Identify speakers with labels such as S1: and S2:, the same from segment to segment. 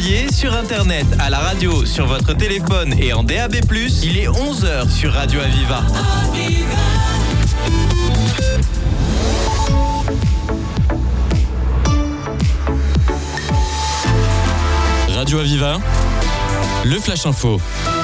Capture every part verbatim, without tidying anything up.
S1: Montpellier, sur internet, à la radio, sur votre téléphone et en D A B plus, il est onze heures sur Radio Aviva. Radio Aviva, le Flash Info.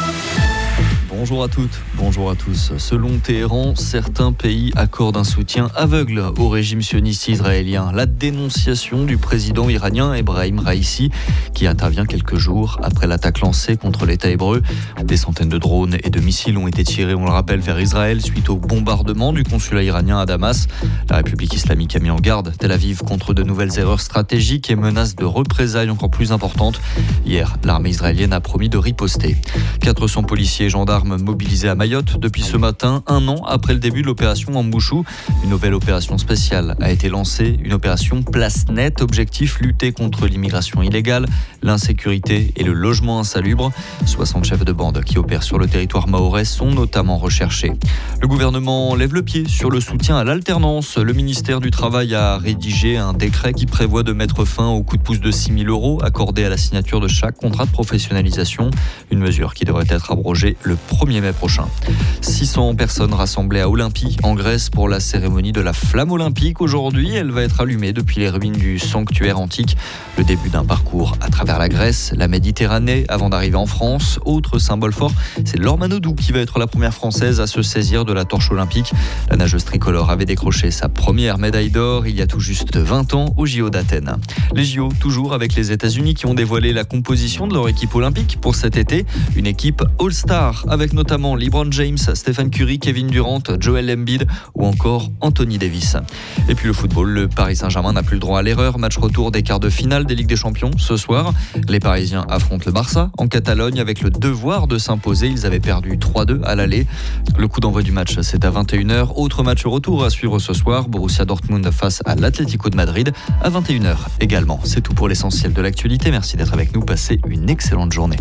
S2: Bonjour à toutes, bonjour à tous. Selon Téhéran, certains pays accordent un soutien aveugle au régime sioniste israélien. La dénonciation du président iranien Ebrahim Raïssi, qui intervient quelques jours après l'attaque lancée contre l'État hébreu. Des centaines de drones et de missiles ont été tirés, on le rappelle, vers Israël suite au bombardement du consulat iranien à Damas. La République islamique a mis en garde Tel Aviv contre de nouvelles erreurs stratégiques et menace de représailles encore plus importantes. Hier, l'armée israélienne a promis de riposter. quatre cents policiers et gendarmes mobilisés à Mayotte depuis ce matin, un an après le début de l'opération Ambouchou. Une nouvelle opération spéciale a été lancée, une opération place nette. Objectif, lutter contre l'immigration illégale, l'insécurité et le logement insalubre. soixante chefs de bande qui opèrent sur le territoire mahorais sont notamment recherchés. Le gouvernement lève le pied sur le soutien à l'alternance. Le ministère du Travail a rédigé un décret qui prévoit de mettre fin au coup de pouce de six mille euros accordé à la signature de chaque contrat de professionnalisation. Une mesure qui devrait être abrogée le premier mai prochain. six cents personnes rassemblées à Olympie, en Grèce, pour la cérémonie de la flamme olympique. Aujourd'hui, elle va être allumée depuis les ruines du sanctuaire antique. Le début d'un parcours à travers la Grèce, la Méditerranée, avant d'arriver en France. Autre symbole fort, c'est Laure Manodou qui va être la première française à se saisir de la torche olympique. La nageuse tricolore avait décroché sa première médaille d'or il y a tout juste vingt ans au J O d'Athènes. Les J O, toujours avec les États-Unis qui ont dévoilé la composition de leur équipe olympique pour cet été. Une équipe All-Star avec notamment LeBron James, Stephen Curry, Kevin Durant, Joel Embiid ou encore Anthony Davis. Et puis le football, le Paris Saint-Germain n'a plus le droit à l'erreur. Match retour des quarts de finale des Ligues des Champions ce soir. Les Parisiens affrontent le Barça en Catalogne avec le devoir de s'imposer. Ils avaient perdu trois deux à l'aller. Le coup d'envoi du match, c'est à vingt et une heures. Autre match retour à suivre ce soir. Borussia Dortmund face à l'Atlético de Madrid à vingt et une heures également. C'est tout pour l'essentiel de l'actualité. Merci d'être avec nous. Passez une excellente journée.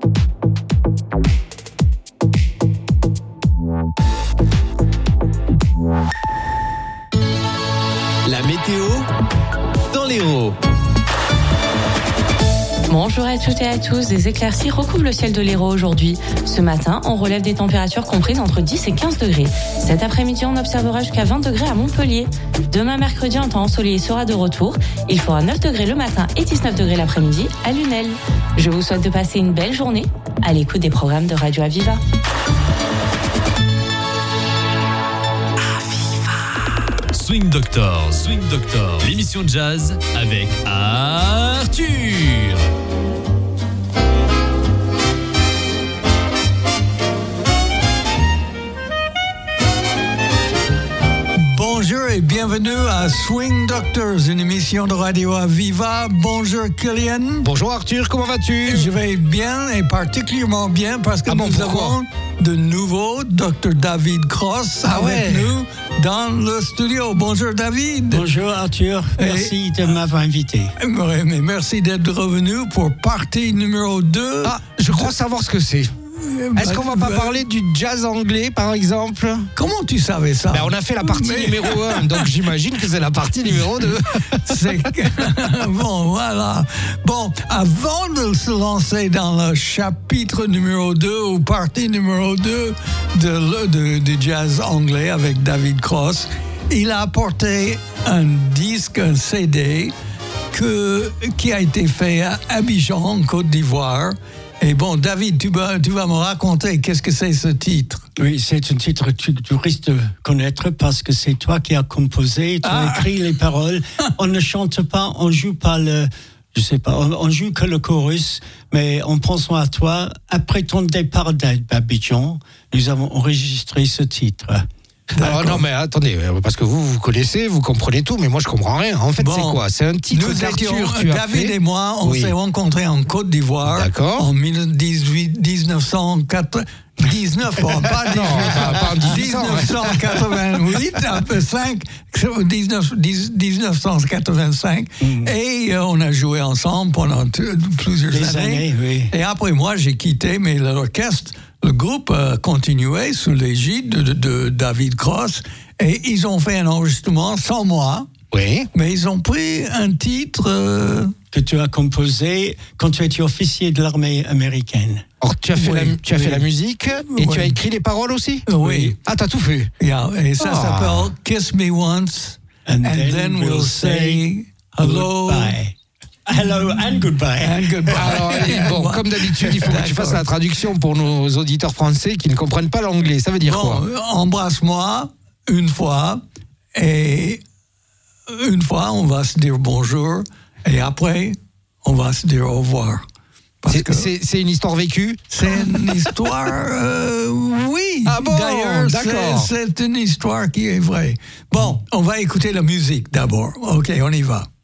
S1: La météo dans l'Hérault.
S3: Bonjour à toutes et à tous, des éclaircies recouvrent le ciel de l'Hérault aujourd'hui. Ce matin, on relève des températures comprises entre dix et quinze degrés. Cet après-midi, on observera jusqu'à vingt degrés à Montpellier. Demain, mercredi, un temps ensoleillé sera de retour. Il fera neuf degrés le matin et dix-neuf degrés l'après-midi à Lunel. Je vous souhaite de passer une belle journée à l'écoute des programmes de Radio Aviva.
S1: Swing Doctor, Swing Doctor, l'émission de jazz avec Arthur.
S4: Bonjour et bienvenue à Swing Doctors, une émission de Radio Aviva. Bonjour Kylian.
S5: Bonjour Arthur, comment vas-tu?
S4: Je vais bien et particulièrement bien parce que
S5: ah bon,
S4: nous
S5: pourquoi?
S4: avons de nouveau docteur David Cross
S5: ah
S4: avec
S5: ouais.
S4: nous dans le studio. Bonjour David.
S6: Bonjour Arthur, merci et... de m'avoir invité.
S4: Ouais, mais merci d'être revenu pour partie numéro deux.
S5: Ah, je crois savoir ce que c'est. Est-ce qu'on va pas parler du jazz anglais, par exemple?
S4: Comment tu savais ça?
S5: Ben, on a fait la partie Mais... numéro un, donc j'imagine que c'est la partie numéro deux.
S4: C'est... Bon, voilà. Bon, avant de se lancer dans le chapitre numéro deux ou partie numéro deux de, de, de jazz anglais avec David Cross, il a apporté un disque, un C D que, qui a été fait à Abidjan, en Côte d'Ivoire. Et bon, David, tu vas, tu vas me raconter qu'est-ce que c'est ce titre?
S6: Oui, c'est un titre que tu, tu risques de connaître parce que c'est toi qui as composé, tu as ah. écrit les paroles. On ne chante pas, on joue pas le, je sais pas, on, on joue que le chorus, mais en pensant à toi, après ton départ d'Abidjan, nous avons enregistré ce titre.
S5: Alors non mais attendez, parce que vous vous connaissez, vous comprenez tout, mais moi je comprends rien. En fait bon, c'est quoi? C'est un titre d'Arthur. Tu as
S4: David
S5: fait...
S4: et moi, on oui. s'est rencontrés en Côte d'Ivoire.
S5: D'accord.
S4: En dix-neuf cent quatre... dix-neuf, pas
S5: non, pas
S4: dix-neuf cent quatre-vingt-huit, un peu cinq, dix-neuf cent quatre-vingt-cinq, mm. et euh, on a joué ensemble pendant t- plusieurs
S6: Des
S4: années.
S6: années oui.
S4: Et après moi, j'ai quitté, mais l'orchestre, le groupe a continué sous l'égide de, de, de David Cross, et ils ont fait un enregistrement sans moi.
S5: Oui.
S4: Mais ils ont pris un titre euh,
S6: que tu as composé quand tu étais officier de l'armée américaine.
S5: Alors, tu as fait,
S4: Oui,
S5: la, tu as
S4: oui.
S5: fait la musique et
S4: Oui.
S5: tu as écrit les paroles aussi?
S4: Oui.
S5: Ah, t'as tout fait.
S4: Yeah, et ça
S5: Ah.
S4: s'appelle Kiss Me Once, and, then, we'll say hello.
S6: Goodbye. Hello and goodbye.
S4: And goodbye.
S5: Alors, allez, bon, comme d'habitude, il faut que tu fasses la traduction pour nos auditeurs français qui ne comprennent pas l'anglais. Ça veut dire
S4: Bon,
S5: quoi?
S4: embrasse-moi une fois, et une fois, on va se dire bonjour, et après, on va se dire au revoir. Parce
S5: C'est,
S4: que
S5: c'est, c'est une histoire vécue?
S4: c'est une histoire, euh, oui.
S5: Ah bon,
S4: D'ailleurs,
S5: d'accord.
S4: c'est, c'est une histoire qui est vraie. Bon, on va écouter la musique d'abord. Ok, on y va.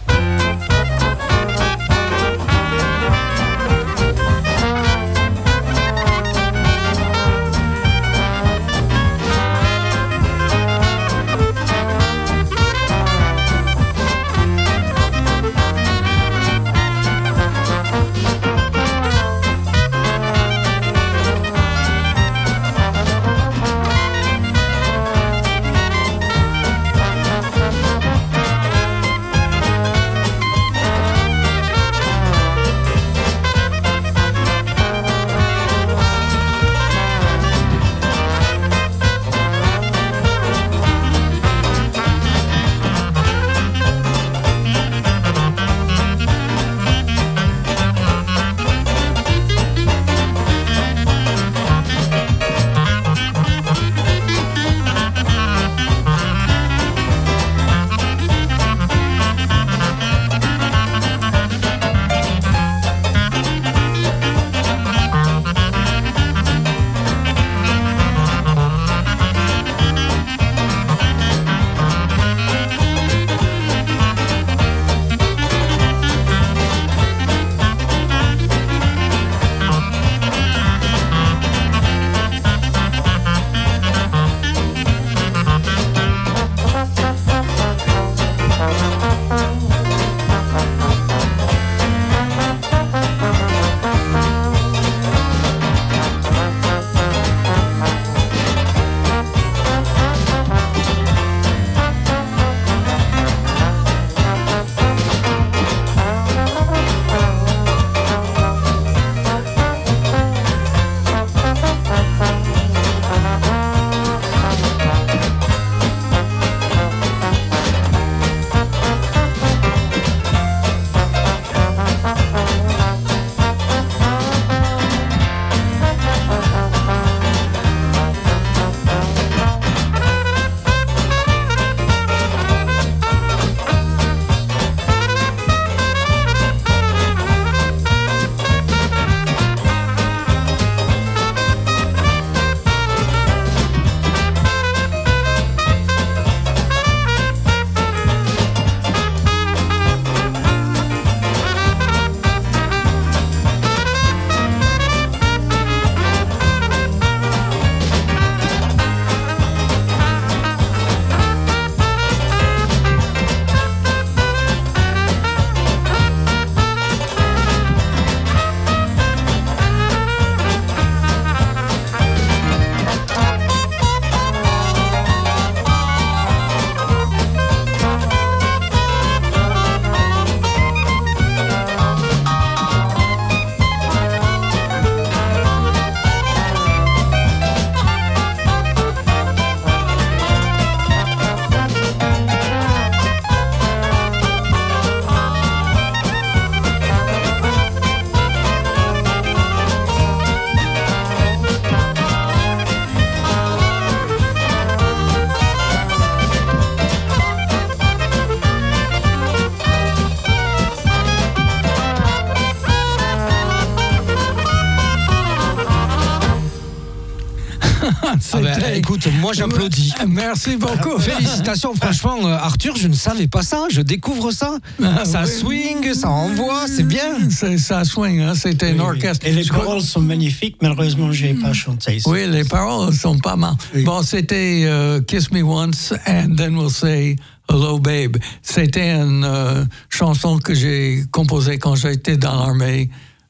S5: Ah ben, écoute, moi j'applaudis.
S4: Merci beaucoup.
S5: Félicitations, franchement, euh, Arthur, je ne savais pas ça, je découvre ça.
S4: Ah,
S5: ça
S4: oui.
S5: swing, ça envoie, c'est bien.
S4: C'est, ça swing, hein, c'était un orchestre.
S6: Et les
S4: Je
S6: paroles
S4: crois-
S6: sont magnifiques, malheureusement, je n'ai pas chanté. ça.
S4: Oui, les paroles sont pas mal.
S6: Oui.
S4: Bon, c'était euh, Kiss Me Once and Then We'll Say Hello Babe. C'était une euh, chanson que j'ai composée quand j'étais dans l'armée.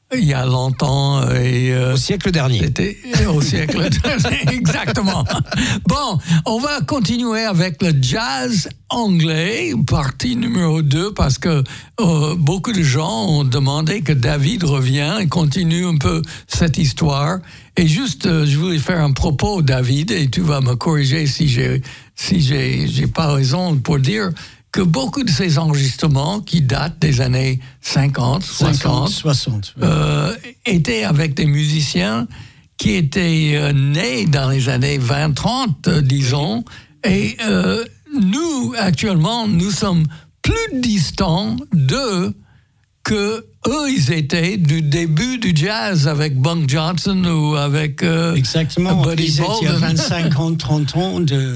S4: il y a longtemps. Et, euh,
S5: au siècle dernier.
S4: C'était au siècle dernier, exactement. Bon, on va continuer avec le jazz anglais, partie numéro deux, parce que euh, beaucoup de gens ont demandé que David revienne et continue un peu cette histoire. Et juste, euh, je voulais faire un propos, David, et tu vas me corriger si j'ai si j'ai, j'ai pas raison, pour dire que beaucoup de ces enregistrements qui datent des années cinquante, soixante,
S6: soixante oui.
S4: euh, étaient avec des musiciens qui étaient euh, nés dans les années vingt trente, euh, disons, et euh, nous, actuellement, nous sommes plus distants d'eux que eux, ils étaient du début du jazz avec Bunk Johnson ou avec euh,
S6: Exactement,
S4: Buddy
S6: ils étaient il y a vingt-cinq ans, trente ans de...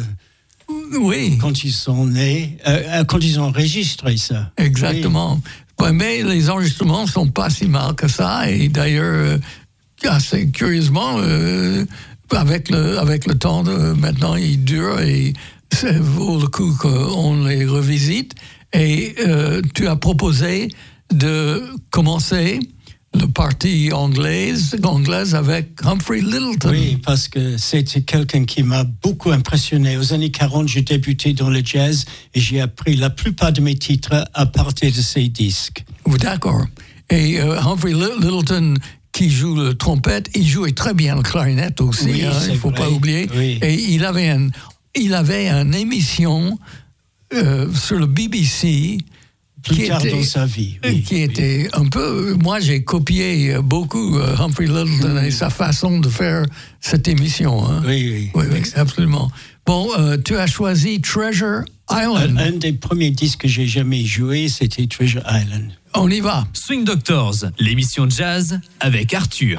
S4: Oui.
S6: Quand ils sont nés, euh, quand ils ont enregistré ça.
S4: Exactement. Oui. Mais les enregistrements ne sont pas si mal que ça. Et d'ailleurs, assez curieusement, euh, avec, le, avec le temps, de, maintenant, ils durent et ça vaut le coup qu'on les revisite. Et euh, tu as proposé de commencer le parti anglaise, anglaise avec Humphrey Lyttelton.
S6: Oui, parce que c'était quelqu'un qui m'a beaucoup impressionné. Aux années quarante, j'ai débuté dans le jazz et j'ai appris la plupart de mes titres à partir de ses disques.
S4: D'accord. Et euh, Humphrey Lyttelton, qui joue le trompette, il jouait très bien le clarinette aussi,
S6: oui,
S4: hein, il ne faut
S6: vrai.
S4: pas oublier.
S6: Oui.
S4: Et il avait, un, il avait une émission euh, sur le B B C
S6: plus
S4: qui
S6: tard
S4: était,
S6: dans sa vie. Oui,
S4: qui
S6: oui.
S4: était un peu... Moi, j'ai copié beaucoup uh, Humphrey Lyttelton et sa façon de faire cette émission. Hein.
S6: Oui, oui,
S4: oui,
S6: oui.
S4: oui, absolument. Bon, euh, tu as choisi Treasure Island.
S6: Un, un des premiers disques que j'ai jamais joué, c'était Treasure Island.
S4: On y va.
S1: Swing Doctors, l'émission jazz avec Arthur.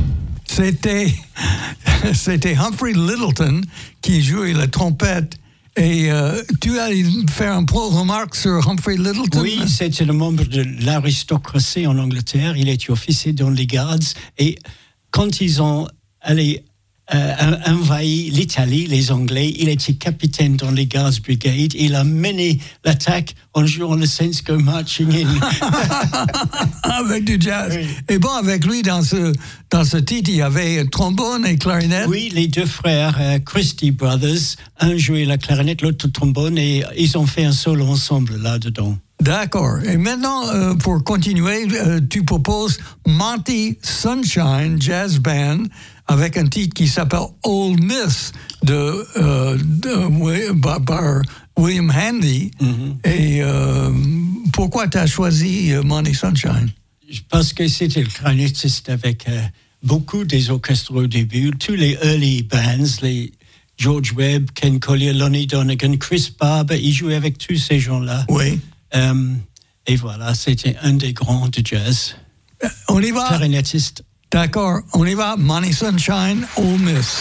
S4: C'était, c'était Humphrey Lyttelton qui jouait la trompette Et euh, tu as fait un pro remarque sur Humphrey Lyttelton.
S6: Oui, c'était le membre de l'aristocratie en Angleterre. Il était officier dans les Guards. Et quand ils ont allé euh, envahi l'Italie, les Anglais, il était capitaine dans les Guards Brigade. Il a mené l'attaque en jouant le Saints Go Marching In.
S4: Avec du jazz.
S6: Oui.
S4: Et bon, avec lui, dans ce, dans ce titre, il y avait trombone et clarinette.
S6: Oui, les deux frères euh, Christie Brothers, un jouait la clarinette, l'autre le trombone, et ils ont fait un solo ensemble là-dedans.
S4: D'accord. Et maintenant, euh, pour continuer, euh, tu proposes Monty Sunshine Jazz Band avec un titre qui s'appelle Old Miss de, euh, de par, par William Handy. Mm-hmm. Et euh, pourquoi tu as choisi euh, Monty Sunshine?
S6: Parce que c'était le clarinettiste avec euh, beaucoup des orchestres au début, tous les early bands, les George Webb, Ken Collier, Lonnie Donegan, Chris Barber, il jouait avec tous ces gens-là.
S4: Oui.
S6: Euh, et voilà, c'était un des grands de jazz.
S4: Euh, on y va.
S6: Clarinettiste.
S4: D'accord, on y va. Monty Sunshine, Old Miss.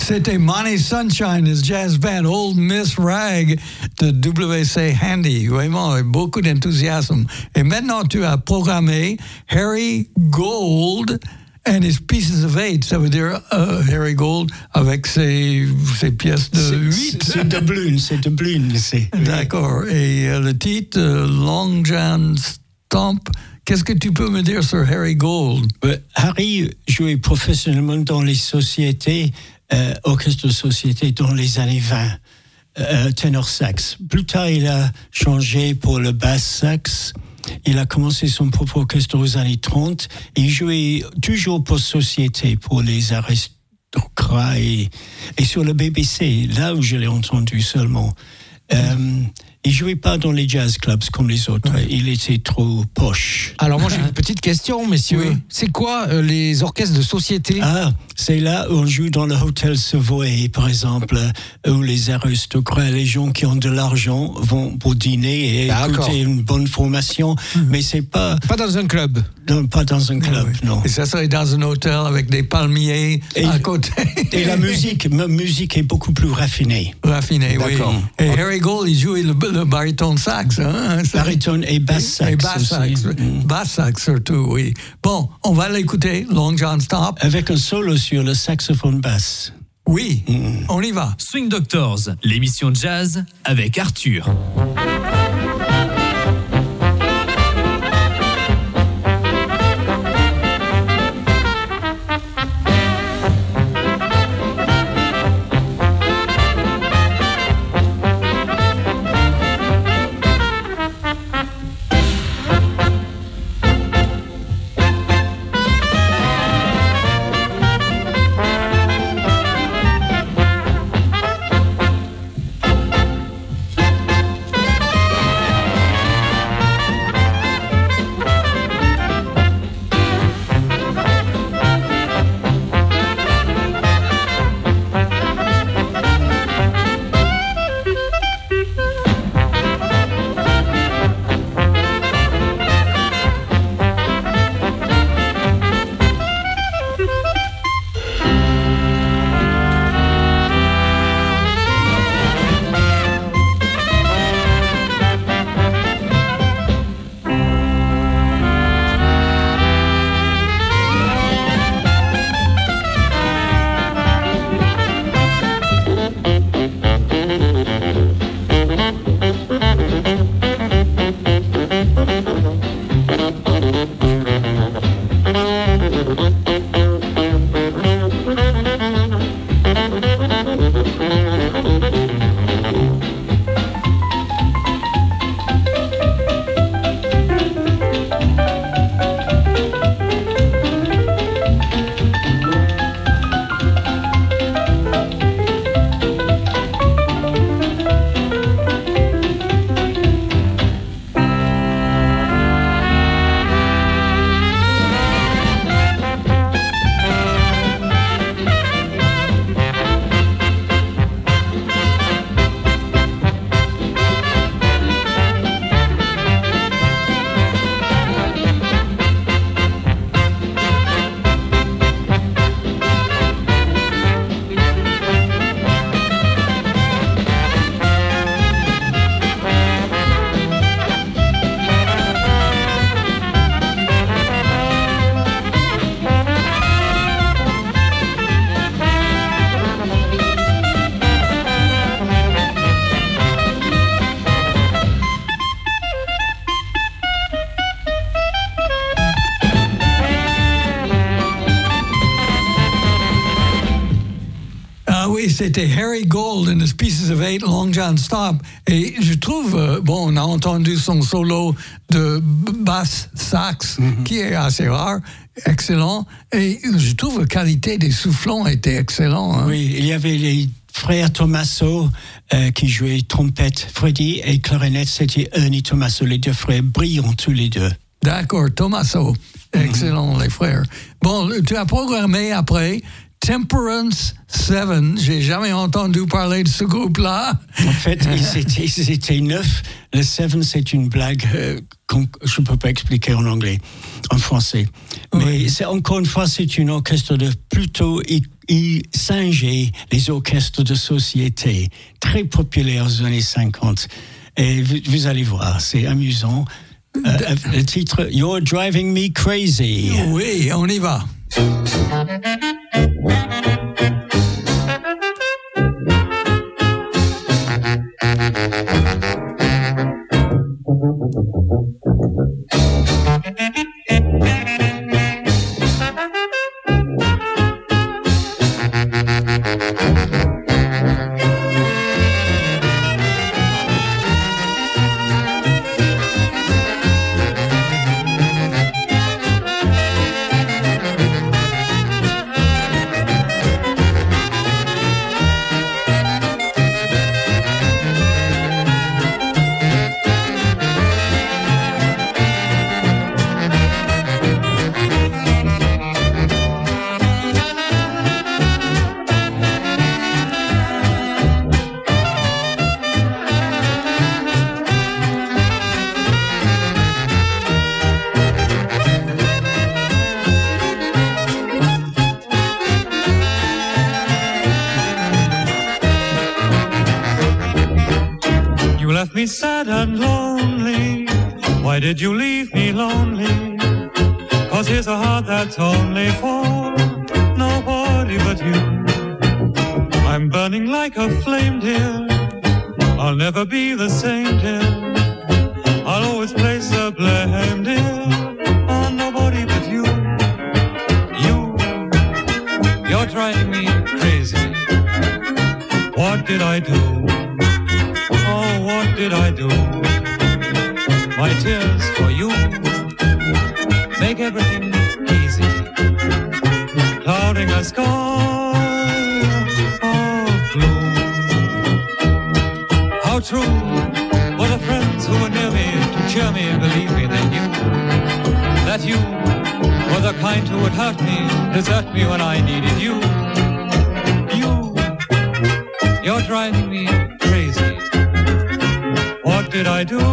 S4: C'était Money Sunshine, his jazz band, Old Miss Rag de W C Handy. Vraiment, avec beaucoup d'enthousiasme. Et maintenant, tu as programmé Harry Gold and his Pieces of Eight. Ça veut dire uh, Harry Gold avec ses, ses pièces de huit.
S6: C'est, c'est de Blune, c'est de Blune. C'est,
S4: D'accord. Oui. Et euh, le titre, euh, Long John Stomp. Qu'est-ce que tu peux me dire sur Harry Gold?
S6: euh, Harry jouait professionnellement dans les sociétés, euh, orchestres de société dans les années vingt, euh, ténor sax. Plus tard, il a changé pour le basse sax. Il a commencé son propre orchestre aux années trente. Et il jouait toujours pour société, pour les aristocrates et, et sur le B B C, là où je l'ai entendu seulement. Euh, il jouait pas dans les jazz clubs comme les autres. Ouais. Il était trop poche.
S5: Alors moi j'ai une petite question, messieurs. Oui. C'est quoi euh, les orchestres de société?
S6: Ah, c'est là où on joue dans le Hôtel Savoy, par exemple, où les aristocrates, les gens qui ont de l'argent vont pour dîner et D'accord. écouter une bonne formation. Mmh. Mais c'est pas
S5: pas dans un club.
S6: Non, pas dans un club, oui. non.
S4: Et ça serait dans un hôtel avec des palmiers et, à côté.
S6: Et la musique, ma musique est beaucoup plus raffinée.
S4: Raffinée, D'accord. oui. Et okay. Harry Gold, il jouait le, le baryton sax. Hein?
S6: Baryton et basse sax.
S4: Et basse sax, mm. basse sax surtout, oui. Bon, on va l'écouter, Long John Stomp.
S6: Avec un solo sur le saxophone basse.
S4: Oui, mm. on y va.
S1: Swing Doctors, l'émission jazz avec Arthur.
S4: C'était Harry Gold and his Pieces of Eight, Long John Stomp. Et je trouve, euh, bon, on a entendu son solo de basse sax, mm-hmm. qui est assez rare, excellent. Et je trouve la qualité des soufflants était excellent. Hein.
S6: Oui, il y avait les frères Tommaso euh, qui jouaient trompette, Freddie, et clarinette, c'était Ernie Tommaso, les deux frères brillants tous les deux.
S4: D'accord, Tommaso, excellent, mm-hmm. les frères. Bon, tu as programmé après Temperance Seven. J'ai jamais entendu parler de ce groupe-là.
S6: En fait, c'était, c'était neuf. Le Seven, c'est une blague euh, qu'on, je ne peux pas expliquer en anglais, en français. Mais oui. c'est, encore une fois, c'est une orchestre de plutôt il singeait les orchestres de société, très populaires aux années cinquante. Et vous, vous allez voir, c'est amusant. Euh, le titre « You're Driving Me Crazy ».
S4: Oui, on y va.
S7: left me sad and lonely. Why did you leave me lonely? Cause here's a heart that's only for nobody but you. I'm burning like a flame, dear. I'll never be the same, dear. I'll always place the blame, dear, on nobody but you. You, you're driving me crazy. What did I do? Oh, what did I do? My tears for you make everything easy, clouding a sky of blue. How true were the friends who were near me to cheer me and believe me they knew that you were the kind who would hurt me, desert me when I needed you. You, you're driving me crazy. What did I do?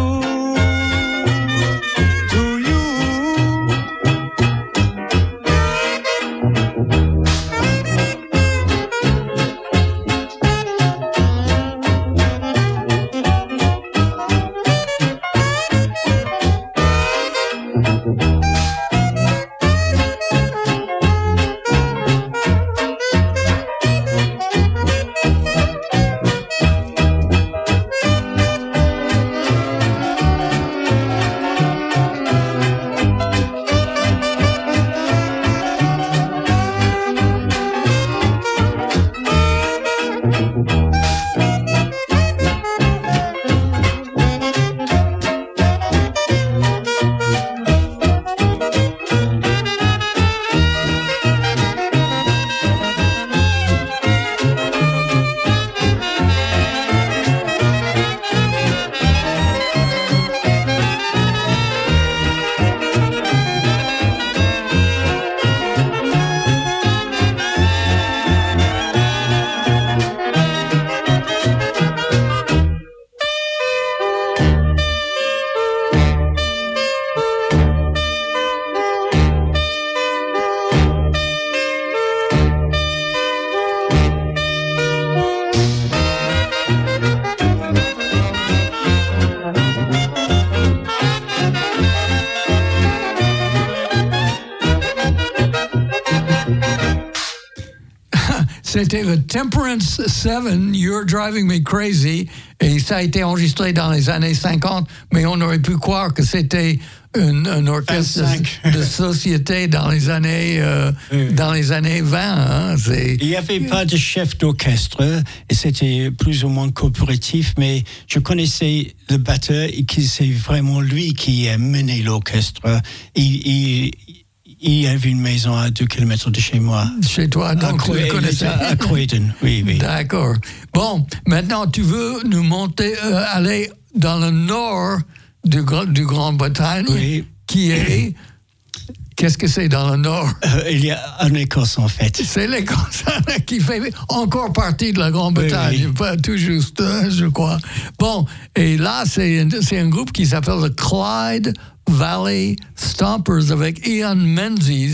S4: C'était le Temperance seven, You're Driving Me Crazy, et ça a été enregistré dans les années cinquante, mais on aurait pu croire que c'était un, un orchestre de, de société dans les années, euh, oui. dans les années vingt. Hein,
S6: c'est... Il n'y avait pas de chef d'orchestre, et c'était plus ou moins coopératif, mais je connaissais le batteur, et c'est vraiment lui qui a mené l'orchestre. Il, il, Il y avait une maison à deux kilomètres de chez moi.
S4: Chez toi, donc tu le connaissais.
S6: À Croydon, oui, oui.
S4: D'accord. Bon, maintenant, tu veux nous monter, euh, aller dans le nord du, du Grande-Bretagne, oui. qui est... Qu'est-ce que c'est dans le nord?
S6: euh, Il y a en Écosse, en fait.
S4: C'est l'Écosse qui fait encore partie de la Grande-Bretagne, oui, oui. Pas tout juste, je crois. Bon, et là, c'est, c'est un groupe qui s'appelle le Clyde Valley Stompers avec Ian Menzies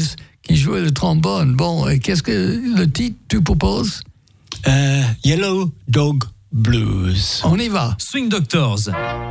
S4: qui jouait le trombone. Bon, et qu'est-ce que le titre tu proposes?
S6: Euh, Yellow Dog Blues.
S4: On y va.
S1: Swing Doctors.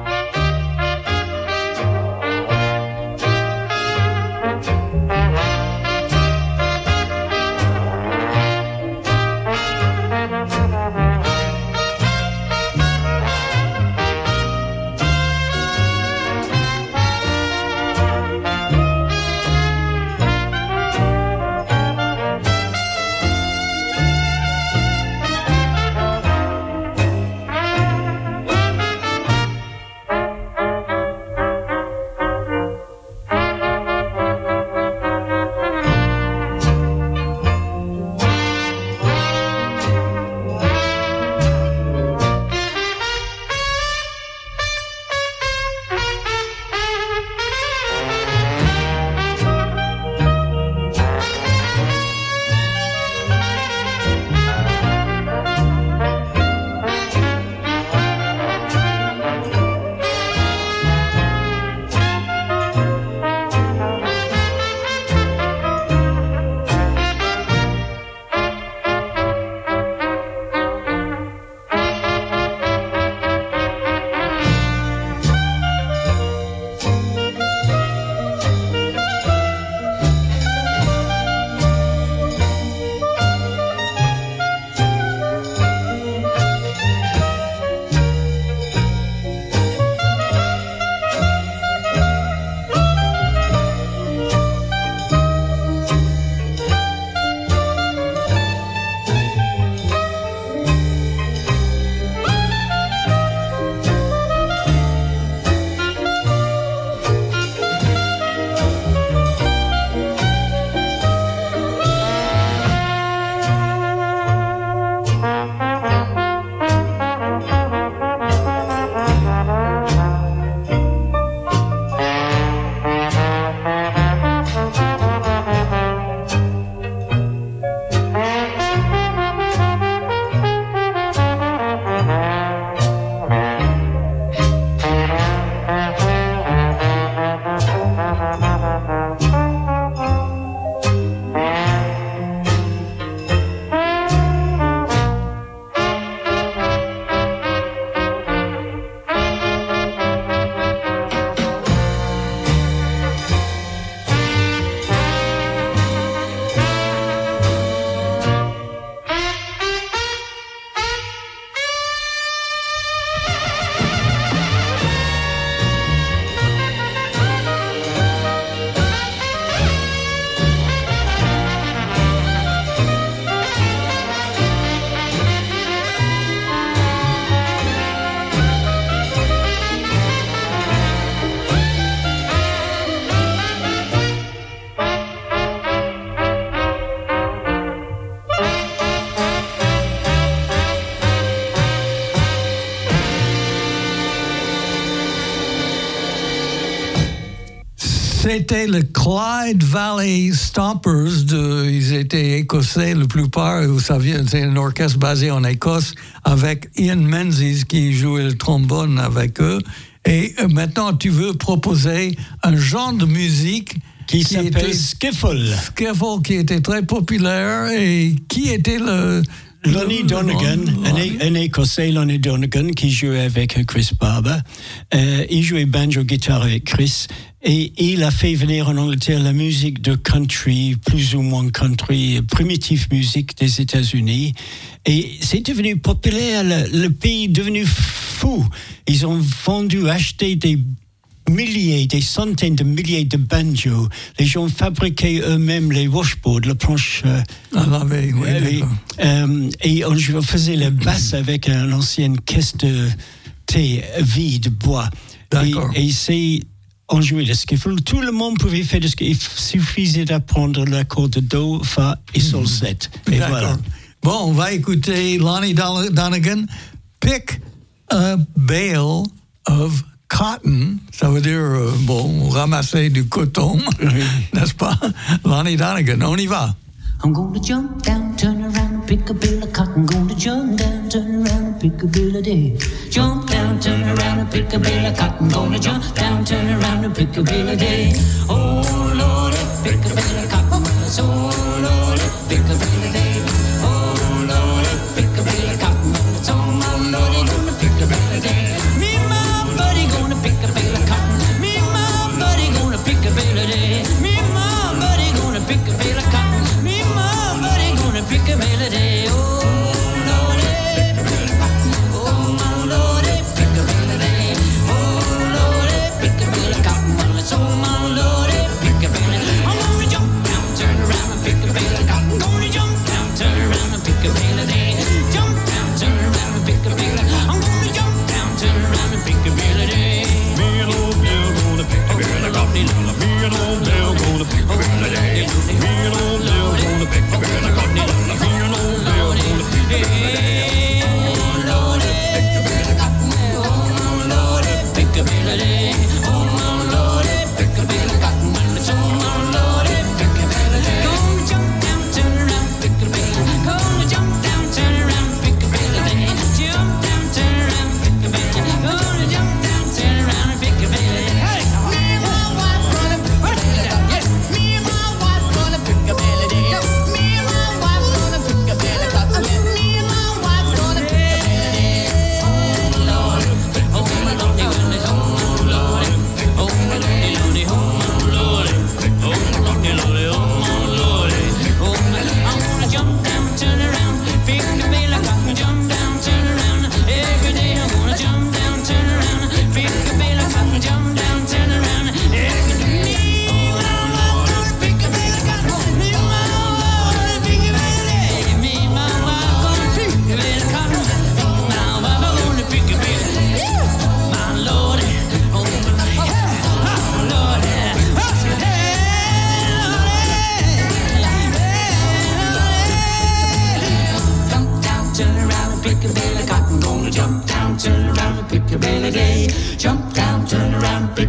S4: C'était le Clyde Valley Stompers. De, ils étaient écossais, la plupart. Vous savez, c'est un orchestre basé en Écosse avec Ian Menzies qui jouait le trombone avec eux. Et maintenant, tu veux proposer un genre de musique
S6: qui, qui s'appelle
S4: était,
S6: skiffle.
S4: Skiffle, qui était très populaire. Et qui était le...
S6: Lonnie Donegan, un, un Écossais, Lonnie Donegan, qui jouait avec Chris Barber. Euh, il jouait banjo-guitare avec Chris. Et il a fait venir en Angleterre la musique de country, plus ou moins country, primitive musique des États-Unis. Et c'est devenu populaire, le, le pays est devenu fou. Ils ont vendu, acheté des milliers, des centaines de milliers de banjos. Les gens fabriquaient eux-mêmes les washboards, la planche. Euh,
S4: ah, laver, oui,
S6: et, euh, et on faisait la basse avec une ancienne caisse de thé vide, bois.
S4: D'accord.
S6: Et, et c'est... On jouait le skiffle, tout le monde pouvait faire le skiffle. Il suffisait d'apprendre l'accord de Do, Fa et Sol sept. Et
S4: D'accord.
S6: voilà.
S4: Bon, on va écouter Lonnie Donegan, Pick a Bale of Cotton. Ça veut dire, euh, bon, ramasser du coton, n'est-ce pas? Lonnie Donegan, on y va.
S8: I'm gonna jump down, turn around and pick a bale of cotton. Gonna jump down, turn around and pick a bale of day. Jump down, turn around and pick a bale of cotton. Gonna jump down, turn around and pick a bale of day. Oh Lord, pick a bale of cotton. So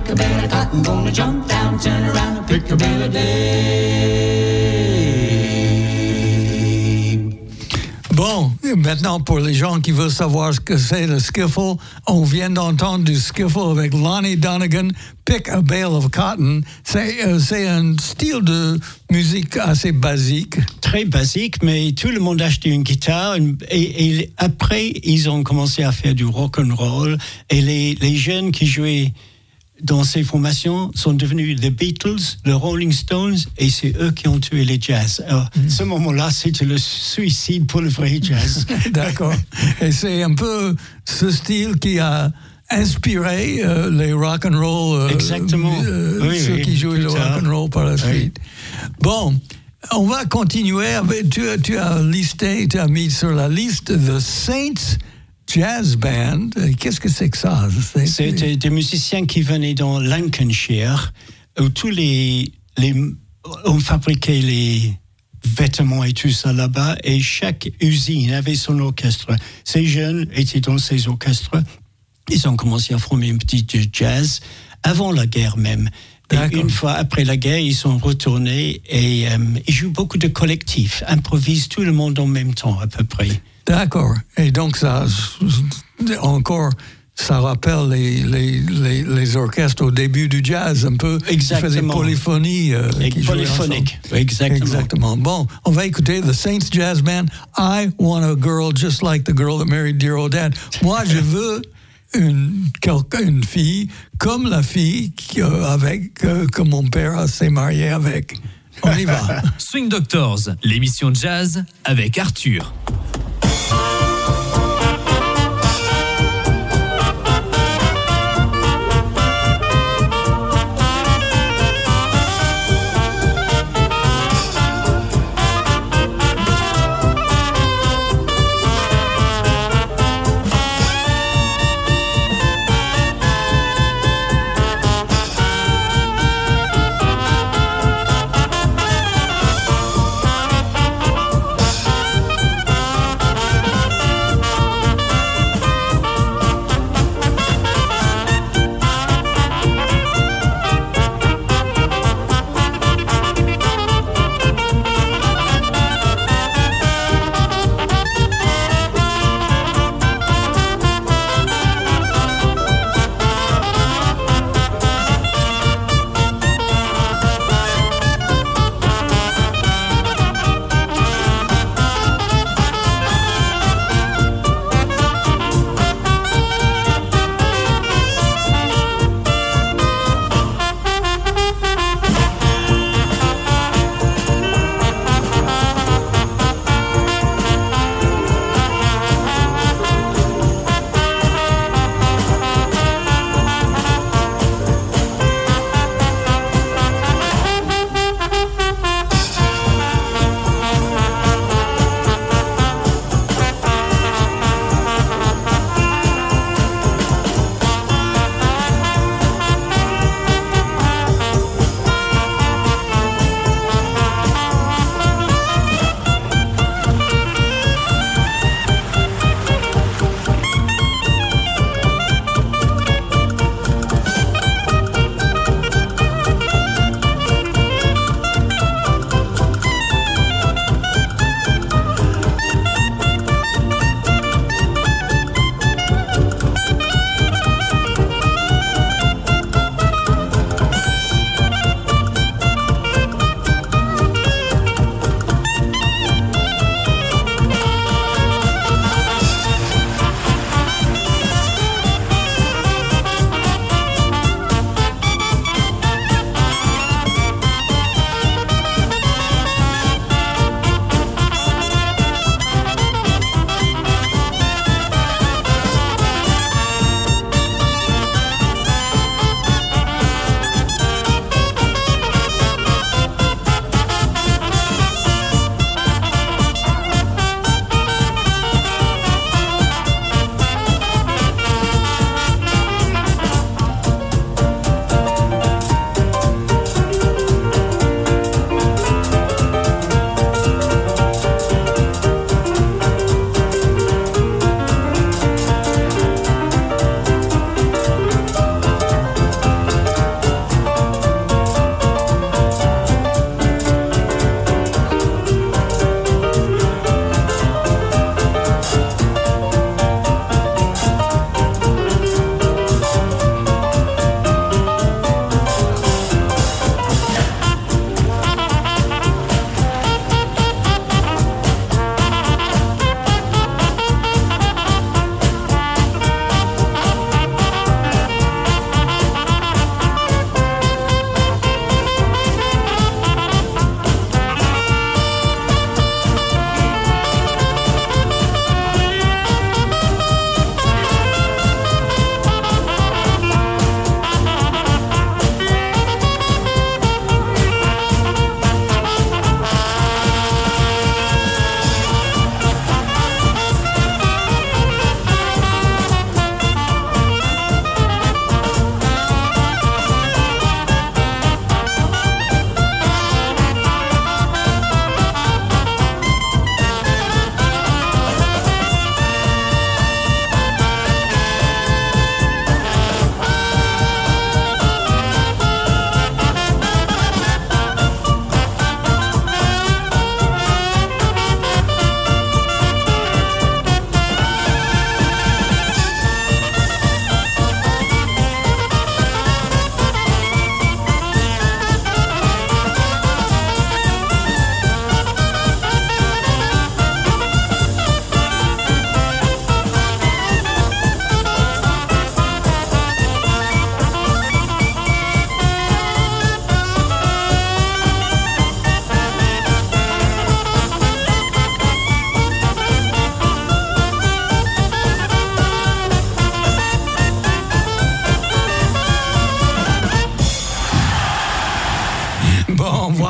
S8: pick a bale of cotton. Gonna jump down, turn around and pick a bale a day.
S4: Bon, maintenant pour les gens qui veulent savoir ce que c'est le skiffle, on vient d'entendre du skiffle avec Lonnie Donegan, Pick a Bale of Cotton. C'est, euh, c'est un style de musique assez basique.
S6: Très basique, mais tout le monde a acheté une guitare et, et après ils ont commencé à faire du rock and roll et les, les jeunes qui jouaient dans ces formations sont devenus les Beatles, les Rolling Stones, et c'est eux qui ont tué les jazz. Alors, mm. ce moment-là, c'était le suicide pour le vrai jazz.
S4: D'accord. Et c'est un peu ce style qui a inspiré euh, les rock and roll. Euh,
S6: Exactement.
S4: Euh,
S6: oui,
S4: ceux
S6: oui,
S4: qui jouent le rock and roll par la suite. Oui. Bon, on va continuer. Avec, tu, tu as listé, tu as mis sur la liste The Saints Jazz Band. Qu'est-ce que c'est que ça? C'est,
S6: C'était des musiciens qui venaient dans Lancashire, où tous les, les on fabriquait les vêtements et tout ça là-bas, et chaque usine avait son orchestre. Ces jeunes étaient dans ces orchestres. Ils ont commencé à former un petit jazz avant la guerre même. Et une fois après la guerre, ils sont retournés et euh, ils jouent beaucoup de collectifs, improvisent tout le monde en même temps à peu près.
S4: D'accord. Et donc, ça, encore, ça rappelle les, les, les, les orchestres au début du jazz, un peu.
S6: Exactement.
S4: Ils faisaient polyphonie. Euh,
S6: Et polyphonique. Exactement.
S4: Exactement. Bon, on va écouter The Saints Jazz Band. I want a girl just like the girl that married dear old dad. Moi, je veux une, une fille comme la fille qui, euh, avec, euh, que mon père s'est marié avec. On y va.
S1: Swing Doctors, l'émission de jazz avec Arthur.
S8: Thank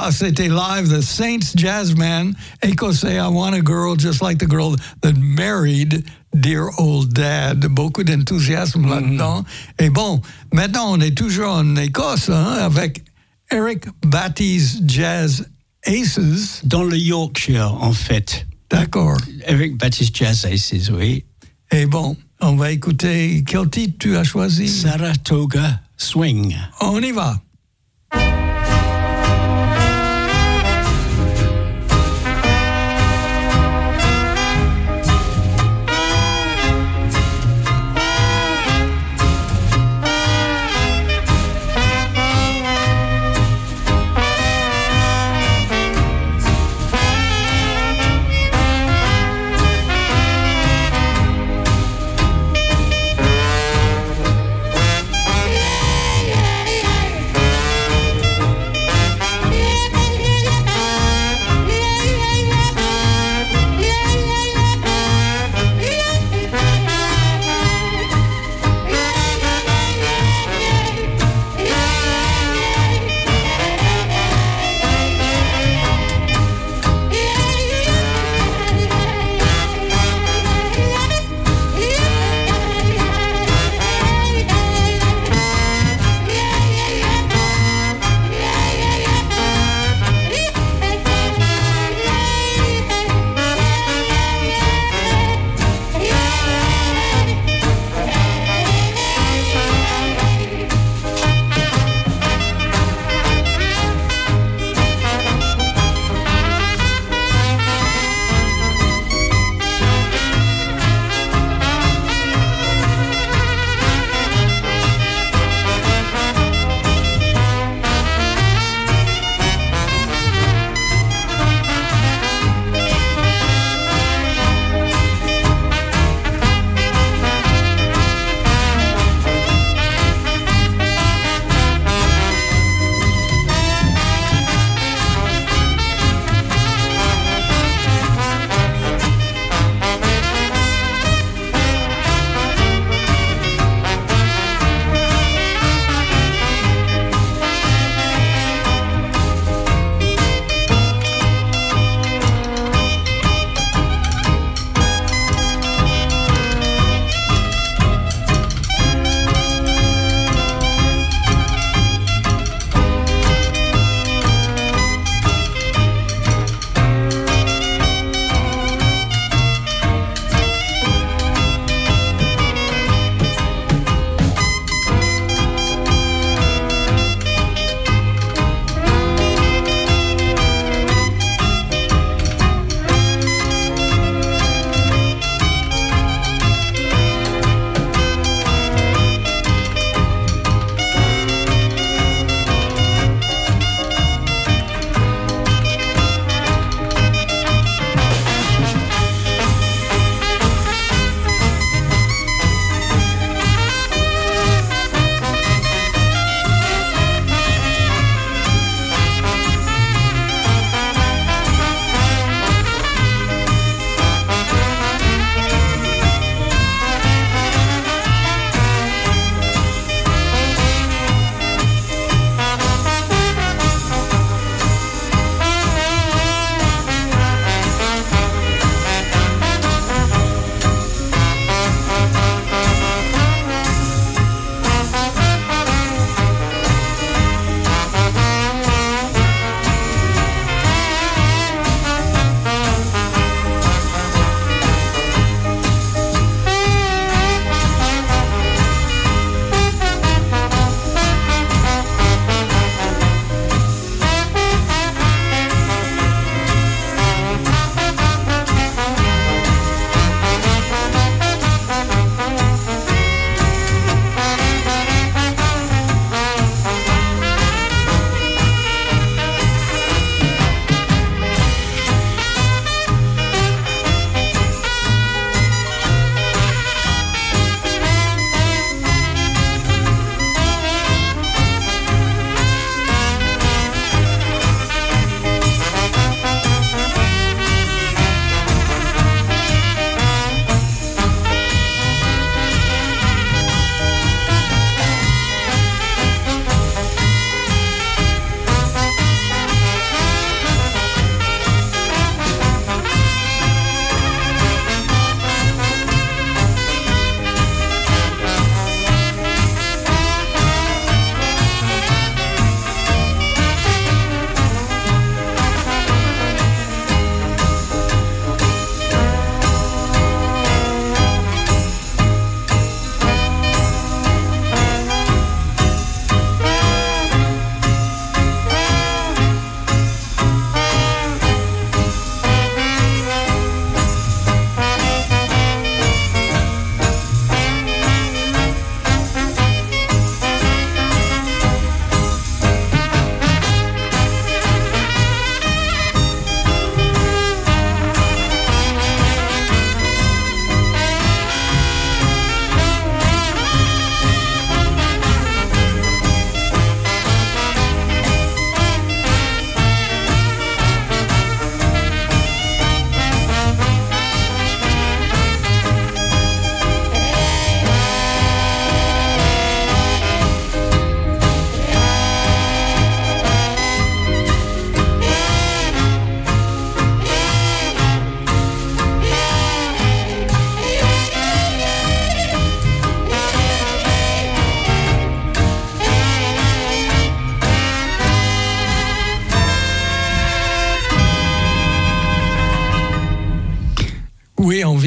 S4: ça, c'était live, The Saints Jazzman, écossais, I Want a Girl Just Like the Girl That Married Dear Old Dad. Beaucoup d'enthousiasme mm-hmm. là-dedans. Et bon, maintenant, on est toujours en Écosse, hein, avec Eric Batty's Jazz Aces.
S6: Dans le Yorkshire, en fait.
S4: D'accord.
S6: Eric Batty's Jazz Aces, oui.
S4: Et bon, on va écouter, quel titre tu as choisi?
S6: Saratoga Swing.
S4: On y va.
S8: Hey, hey, hey.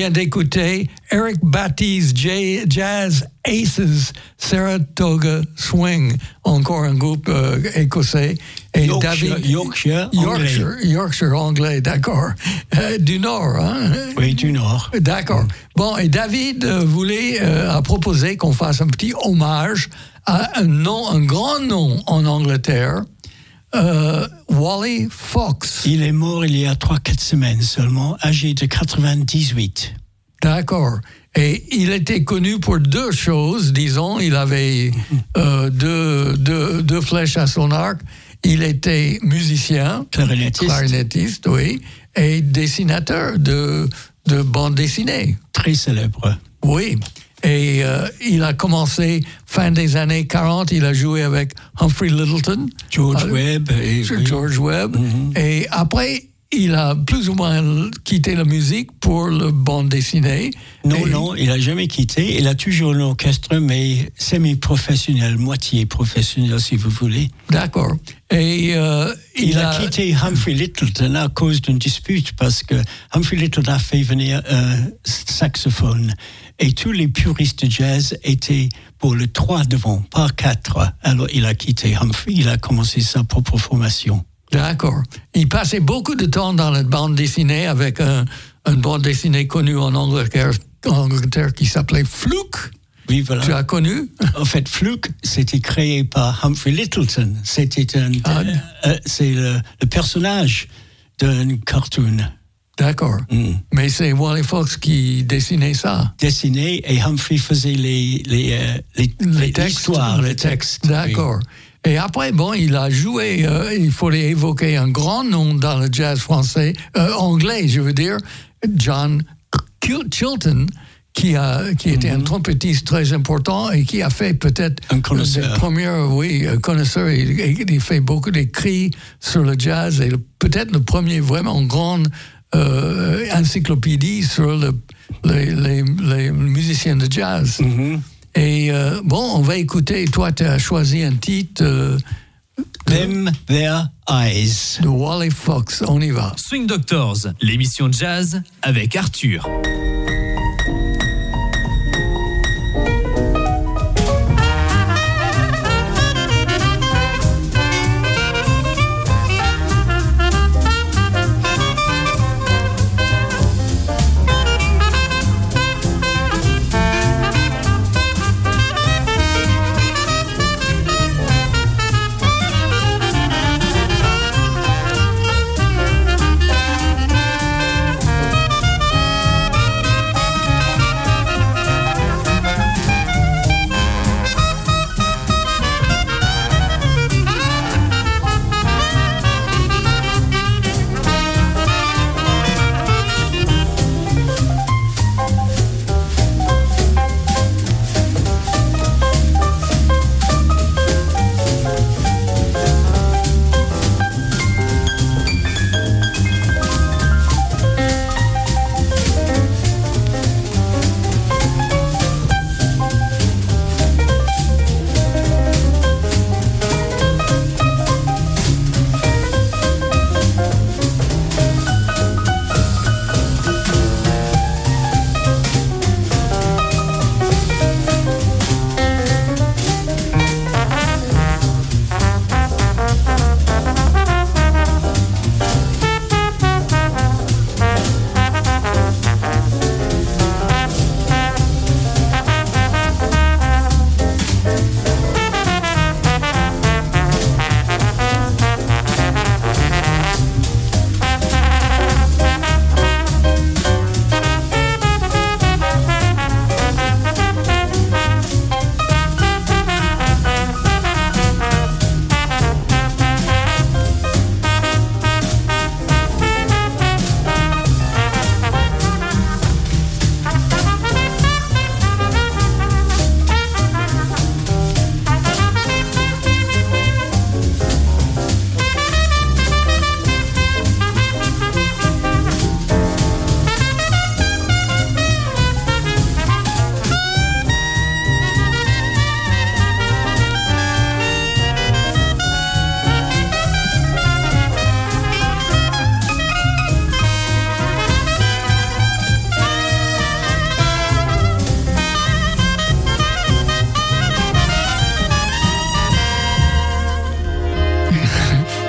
S4: vient d'écouter Eric Batty's Jazz Aces, Saratoga Swing, encore un groupe euh, écossais. Et
S6: Yorkshire,
S4: David,
S6: Yorkshire,
S4: Yorkshire,
S6: anglais.
S4: Yorkshire anglais, d'accord. Euh, du Nord, hein?
S6: Oui, du Nord.
S4: D'accord. Bon, et David euh, voulait, euh, a proposé qu'on fasse un petit hommage à un nom, un grand nom en Angleterre, euh, Wally Fox.
S6: Il est mort il y a trois quatre semaines seulement, âgé de quatre-vingt-dix-huit.
S4: D'accord. Et il était connu pour deux choses, disons. Il avait euh, deux, deux, deux flèches à son arc. Il était musicien,
S6: clarinettiste,
S4: clarinettiste oui, et dessinateur de, de bande dessinée.
S6: Très célèbre.
S4: Oui. Et euh, il a commencé fin des années quarante, il a joué avec Humphrey Lyttelton,
S6: George
S4: euh,
S6: Webb. Et,
S4: George
S6: oui.
S4: Webb.
S6: Mm-hmm.
S4: Et après, il a plus ou moins quitté la musique pour le bande dessinée.
S6: Non,
S4: et...
S6: non, il n'a jamais quitté. Il a toujours un orchestre, mais semi-professionnel, moitié professionnel, si vous voulez.
S4: D'accord. Et euh,
S6: il, il a... a quitté
S4: Mm.
S6: Humphrey Lyttelton à cause d'une dispute, parce que Humphrey Lyttelton a fait venir un saxophone. Et tous les puristes de jazz étaient pour le trois devant, pas quatre. Alors il a quitté Humphrey, il a commencé sa propre formation.
S4: D'accord. Il passait beaucoup de temps dans la bande dessinée avec un, une bande dessinée connue en Angleterre, en Angleterre qui s'appelait Fluke.
S6: Oui, voilà.
S4: Tu as connu?
S6: En fait, Fluke, c'était créé par Humphrey Lyttelton. C'était un,
S4: ah.
S6: euh, euh, c'est le, le personnage d'un cartoon.
S4: D'accord. Mm. Mais c'est Wally Fox qui dessinait ça.
S6: Dessinait, et Humphrey faisait les, les, euh, les,
S4: les textes,
S6: l'histoire, les textes.
S4: D'accord. Oui. Et après, bon, il a joué, euh, il fallait évoquer un grand nom dans le jazz français, euh, anglais, je veux dire, John Chilton, qui, a, qui était mm-hmm. un trompettiste très important et qui a fait peut-être
S6: un connaisseur.
S4: Des premières, oui, un connaisseur. Il, il fait beaucoup d'écrits sur le jazz et le, peut-être le premier vraiment grand euh, encyclopédie sur le, les, les, les musiciens de jazz.
S6: Mm-hmm.
S4: Et euh, bon, on va écouter. Toi, tu as choisi un titre. Euh,
S6: Them, Their Eyes.
S4: De Wally Fox. On y va.
S1: Swing Doctors, l'émission jazz avec Arthur.
S9: Them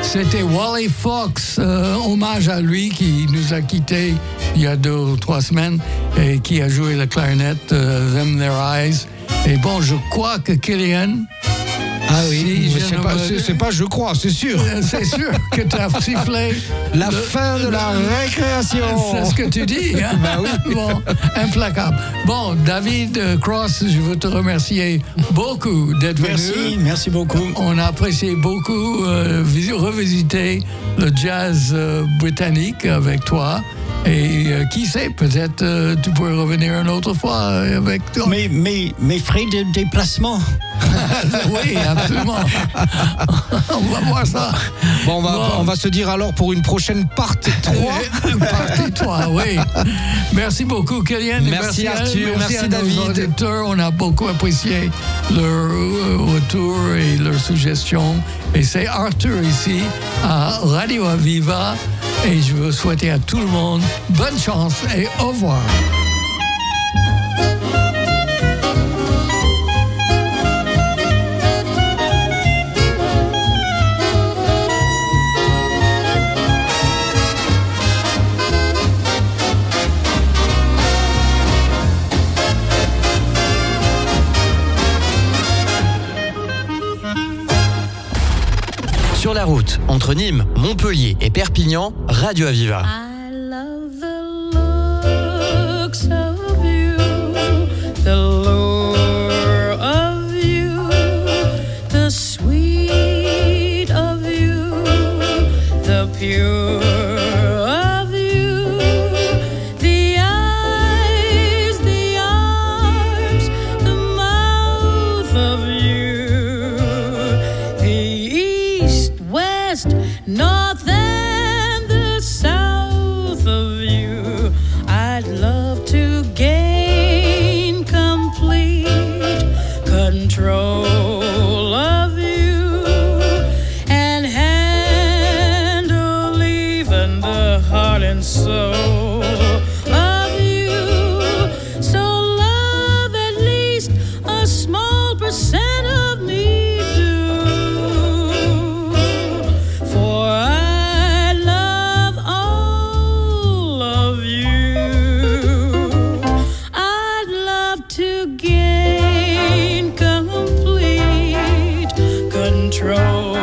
S4: C'était Wally Fox, euh, hommage à lui qui nous a quittés il y a deux ou trois semaines et qui a joué la clarinette euh, Them Their Eyes. Et bon, je crois que Kylian...
S5: Ah oui,
S4: si
S5: c'est, pas, me... c'est, c'est pas je crois, c'est sûr.
S4: C'est sûr que tu as sifflé
S5: la
S4: le,
S5: fin de la récréation.
S4: C'est ce que tu dis. Hein?
S5: Ben oui.
S4: Bon, implacable. Bon, David Cross, je veux te remercier beaucoup d'être
S6: merci,
S4: venu.
S6: Merci, merci beaucoup.
S4: On a apprécié beaucoup euh, revisiter le jazz euh, britannique avec toi. Et euh, qui sait, peut-être euh, tu pourrais revenir une autre fois avec toi.
S6: Mais, mais, mes frais de déplacement.
S4: Oui, absolument. On va voir ça.
S5: Bon, on va, bon. on va se dire alors pour une prochaine partie trois.
S4: Partie trois, oui. Merci beaucoup, Kylian.
S5: Merci, merci Arthur, merci, merci à David.
S4: Nos auditeurs. On a beaucoup apprécié leur retour et leurs suggestions. Et c'est Arthur ici à Radio Aviva. Et je veux souhaiter à tout le monde bonne chance et au revoir.
S9: Sur la route, entre Nîmes, Montpellier et Perpignan, Radio Aviva.
S10: I love the looks of you, the lure of you, the sweet of you, the pure of you, the eyes, the arms, the mouth of you, the west, north, and the south of you. I'd love to gain complete control of you and handle even the heart and soul of you. So love at least a small percent of me. Control.